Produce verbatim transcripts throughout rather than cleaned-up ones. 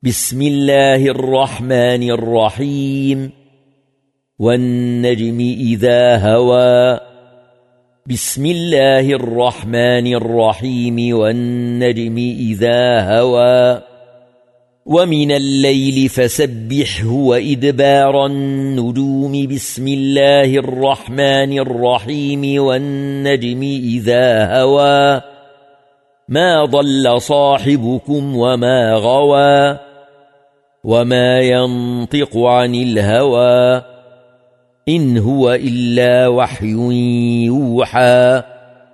بسم الله الرحمن الرحيم والنجم إذا هوى بسم الله الرحمن الرحيم والنجم إذا هوى ومن الليل فسبحه وإدبار النجوم بسم الله الرحمن الرحيم والنجم إذا هوى ما ضل صاحبكم وما غوى وما ينطق عن الهوى إن هو إلا وحي يوحى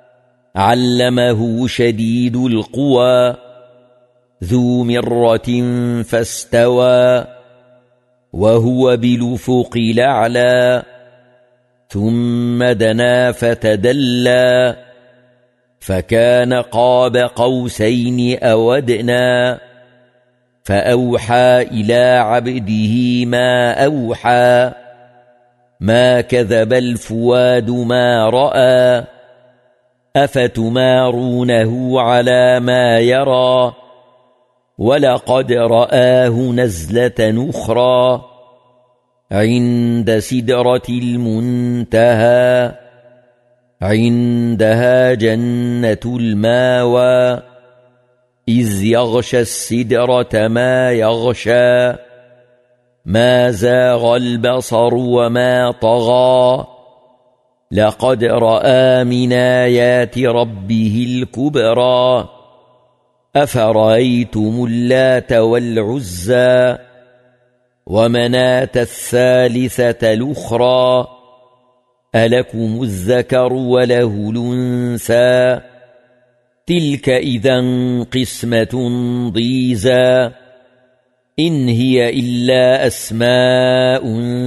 علمه شديد القوى ذو مرة فاستوى وهو بالأفق الأعلى ثم دنا فتدلى فكان قاب قوسين أو أدنى فأوحى إلى عبده ما أوحى ما كذب الفؤاد ما رأى أفتمارونه على ما يرى ولقد رآه نزلة أخرى عند سدرة المنتهى عندها جنة الماوى إذ يغشى السدرة ما يغشى ما زاغ البصر وما طغى لقد رأى من آيات ربه الكبرى أفرأيتم اللات والعزى ومناة الثالثة الأخرى ألكم الذكر وله الأنثى تلك إذا قسمة ضيزى إن هي إلا أسماء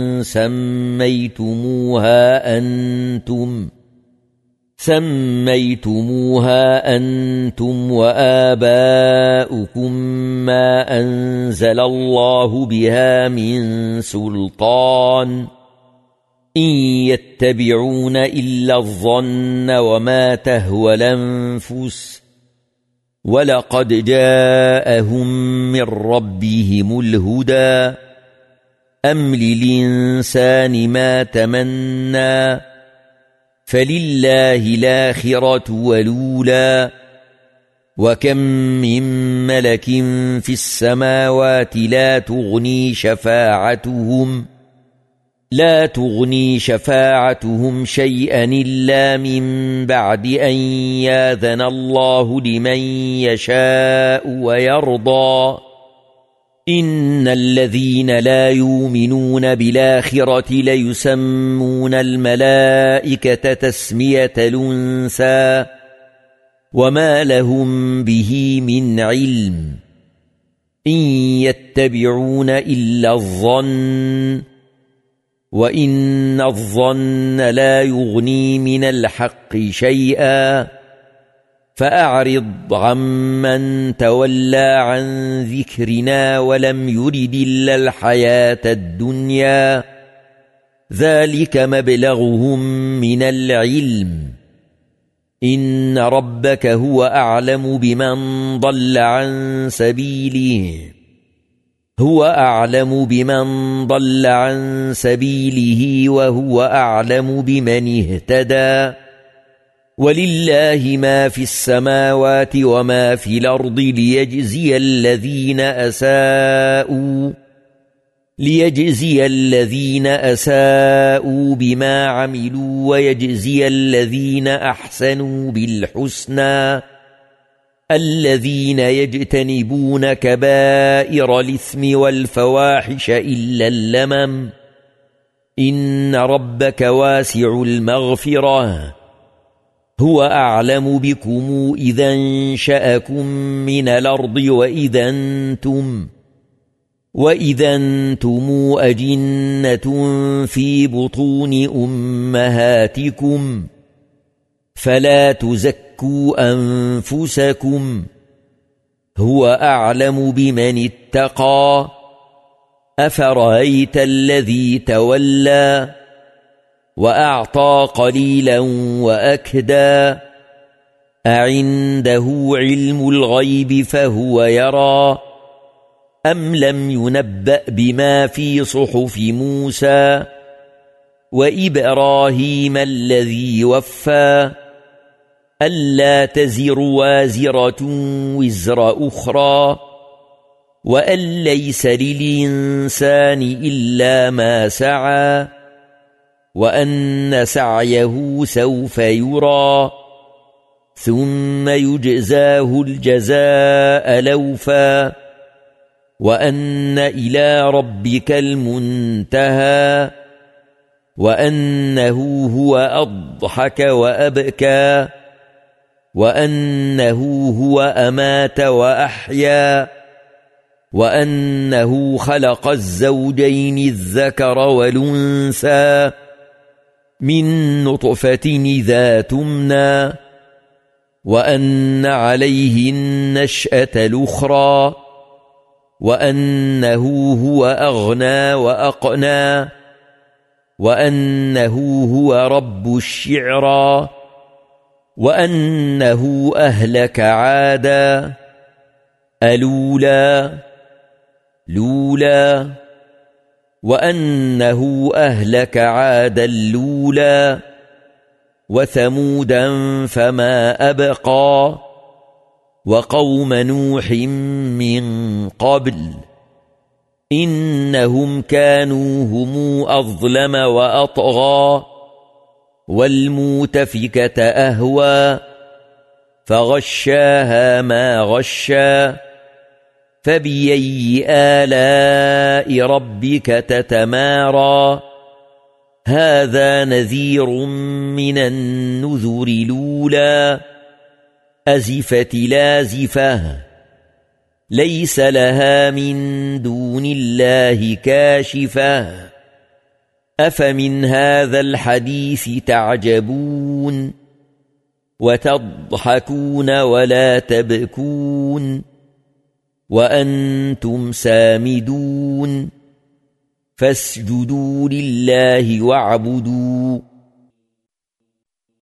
سميتموها أنتم سميتموها أنتم وآباؤكم ما أنزل الله بها من سلطان إن يتبعون إلا الظن وما تهوى الأنفس ولقد جاءهم من ربهم الهدى أم للإنسان ما تمنى فلله الآخرة والأولى وكم من ملك في السماوات لا تغني شفاعتهم لا تغني شفاعتهم شيئا إلا من بعد أن يأذن الله لمن يشاء ويرضى إن الذين لا يؤمنون بالآخرة ليسمون الملائكة تسمية الأنثى وما لهم به من علم إن يتبعون إلا الظن وإن الظن لا يغني من الحق شيئا فأعرض عمن تولى عن ذكرنا ولم يرد إلا الحياة الدنيا ذلك مبلغهم من العلم إن ربك هو أعلم بمن ضل عن سبيله هو أعلم بمن ضل عن سبيله وهو أعلم بمن اهتدى ولله ما في السماوات وما في الأرض ليجزي الذين أساءوا ليجزي الذين أساءوا بما عملوا ويجزي الذين أحسنوا بالحسنى الذين يجتنبون كبائر الإثم والفواحش إلا اللمم إن ربك واسع المغفرة هو أعلم بكم إذا انشأكم من الأرض وإذا أنتم وإذا أنتم أجنة في بطون أمهاتكم فلا تزكوا أنفسكم هو أعلم بمن اتقى أفرأيت الذي تولى وأعطى قليلا وأكدى أعنده علم الغيب فهو يرى أم لم ينبأ بما في صحف موسى وإبراهيم الذي وفى ألا تزر وازرة وزر أخرى وأن ليس للإنسان إلا ما سعى وأن سعيه سوف يرى ثم يجزاه الجزاء الأوفى وأن إلى ربك المنتهى وأنه هو أضحك وأبكى وأنه هو أمات وأحيا وأنه خلق الزوجين الذكر والأنثى من نطفة إذا تمنى وأن عليه النشأة الأخرى وأنه هو أغنى وأقنى وأنه هو رب الشعرى وأنه أهلك عادا ألولا لولا وأنه أهلك عادا لولا وثمودا فما أبقى وقوم نوح من قبل إنهم كانوا هم أظلم وأطغى والمؤتفكة أهوى فغشاها ما غشا فبأي آلاء ربك تتمارى هذا نذير من النذر الأولى أزفت لازفة ليس لها من دون الله كاشفة أفمن هذا الحديث تعجبون وتضحكون ولا تبكون وأنتم سامدون فاسجدوا لله واعبدوا